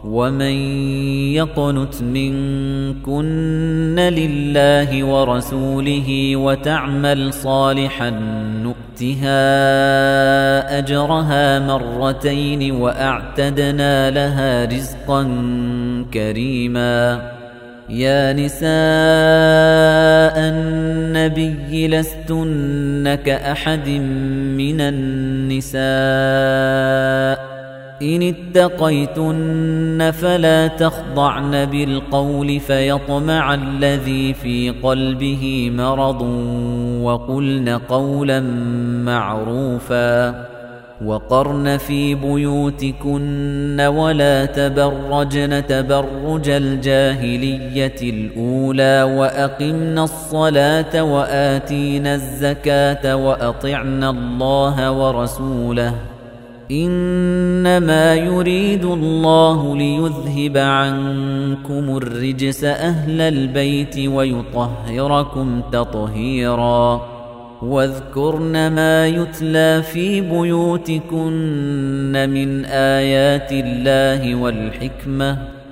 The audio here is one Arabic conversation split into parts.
ومن يقنت منكن لله ورسوله وتعمل صالحا نؤتها أجرها مرتين وأعتدنا لها رزقا كريما يا نساء النبي لستن كأحد من النساء إن اتقيتن فلا تخضعن بالقول فيطمع الذي في قلبه مرض وقلن قولا معروفا وقرن في بيوتكن ولا تبرجن تبرج الجاهلية الأولى وأقمن الصلاة وآتينا الزكاة وأطعنا الله ورسوله إنما يريد الله ليذهب عنكم الرجس أهل البيت ويطهركم تطهيرا واذكرن ما يتلى في بيوتكن من آيات الله والحكمة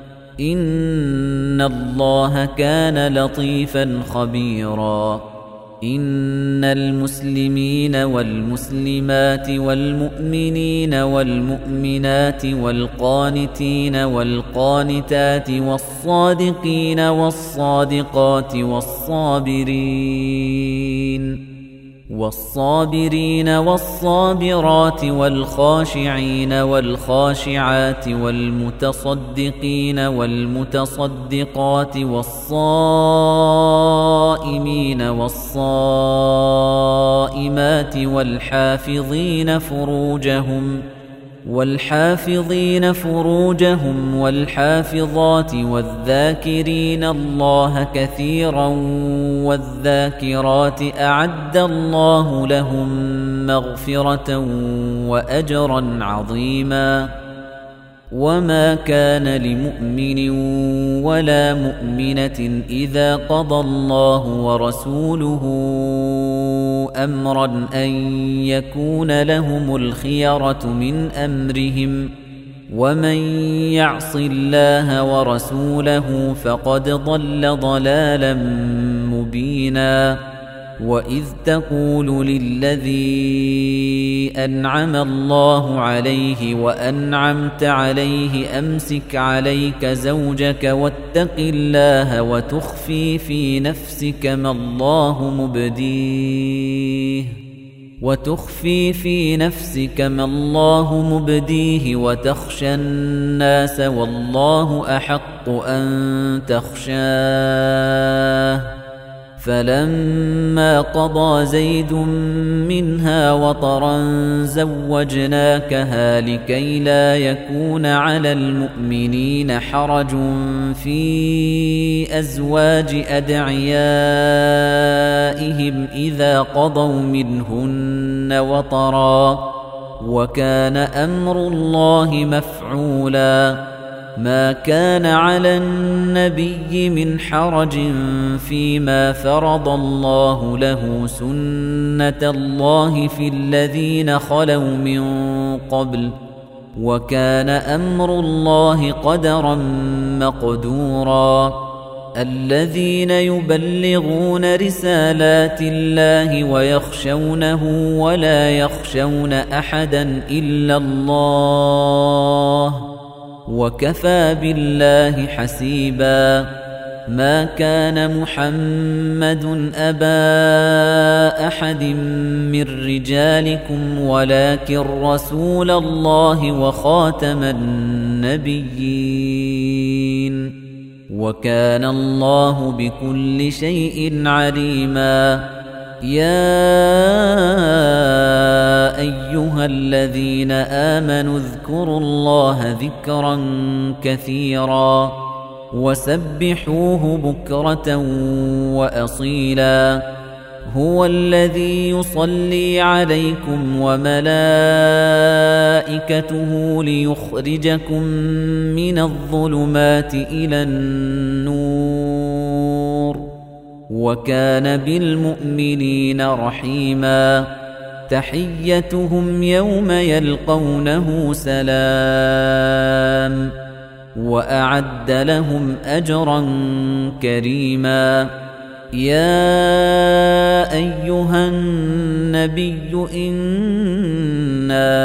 إن الله كان لطيفا خبيرا إن المسلمين والمسلمات والمؤمنين والمؤمنات والقانتين والقانتات والصادقين والصادقات والصابرين والصابرات والخاشعين والخاشعات والمتصدقين والمتصدقات والصائمين والصائمات والحافظين فروجهم والحافظات والذاكرين الله كثيرا والذاكرات أعد الله لهم مغفرة وأجرا عظيما وما كان لمؤمن ولا مؤمنة إذا قضى الله ورسوله أمرا أن يكون لهم الخيرة من أمرهم ومن يعص الله ورسوله فقد ضل ضلالا مبينا وإذ تقول للذي أنعم الله عليه وأنعمت عليه أمسك عليك زوجك واتق الله وتخفي في نفسك ما الله مبديه وتخشى الناس والله أحق أن تخشاه فلما قضى زيد منها وطرا زوجناكها لكي لا يكون على المؤمنين حرج في أزواج أدعيائهم إذا قضوا منهن وطرا وكان أمر الله مفعولا ما كان على النبي من حرج فيما فرض الله له سنة الله في الذين خلوا من قبل وكان أمر الله قدرا مقدورا الذين يبلغون رسالات الله ويخشونه ولا يخشون أحدا إلا الله وكفى بالله حسيبا ما كان محمد أبا أحد من رجالكم ولكن رسول الله وخاتم النبيين وكان الله بكل شيء عليما يا أيها الذين آمنوا اذكروا الله ذكرا كثيرا وسبحوه بكرة وأصيلا هو الذي يصلي عليكم وملائكته ليخرجكم من الظلمات إلى النور وكان بالمؤمنين رحيما تحيتهم يوم يلقونه سلام وأعد لهم أجرا كريما. يا أيها النبي إنا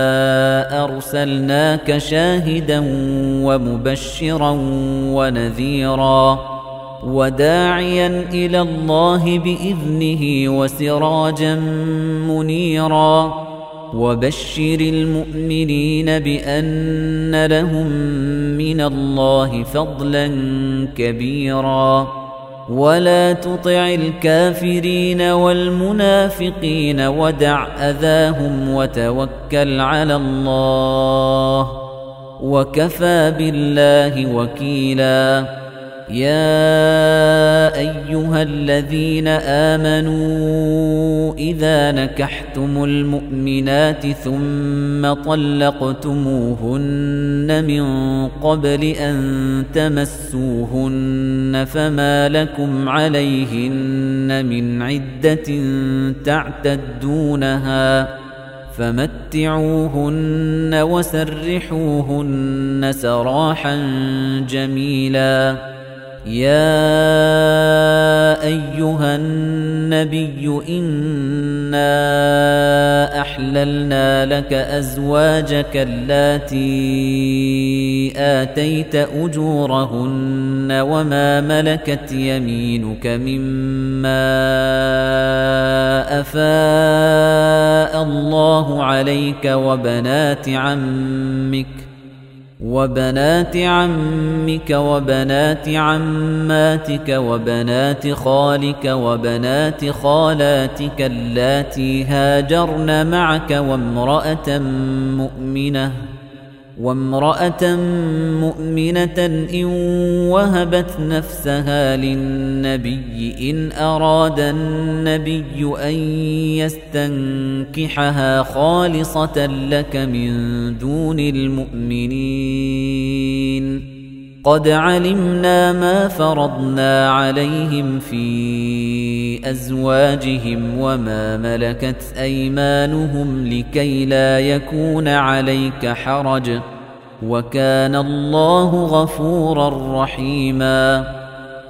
أرسلناك شاهدا ومبشرا ونذيرا وداعيا إلى الله بإذنه وسراجا منيرا وبشر المؤمنين بأن لهم من الله فضلا كبيرا ولا تطع الكافرين والمنافقين ودع أذاهم وتوكل على الله وكفى بالله وكيلا. يا أيها الذين آمنوا إذا نكحتم المؤمنات ثم طلقتموهن من قبل أن تمسوهن فما لكم عليهن من عدة تعتدونها فمتعوهن وسرحوهن سراحا جميلا. يا أيها النبي إنا أحللنا لك أزواجك اللاتي آتيت أجورهن وما ملكت يمينك مما أفاء الله عليك وبنات عمك وبنات عماتك وبنات خالك وبنات خالاتك اللاتي هاجرن معك وامرأة مؤمنة إن وهبت نفسها للنبي إن أراد النبي أن يستنكحها خالصة لك من دون المؤمنين. قد علمنا ما فرضنا عليهم في أزواجهم وما ملكت أيمانهم لكي لا يكون عليك حرج وكان الله غفورا رحيما.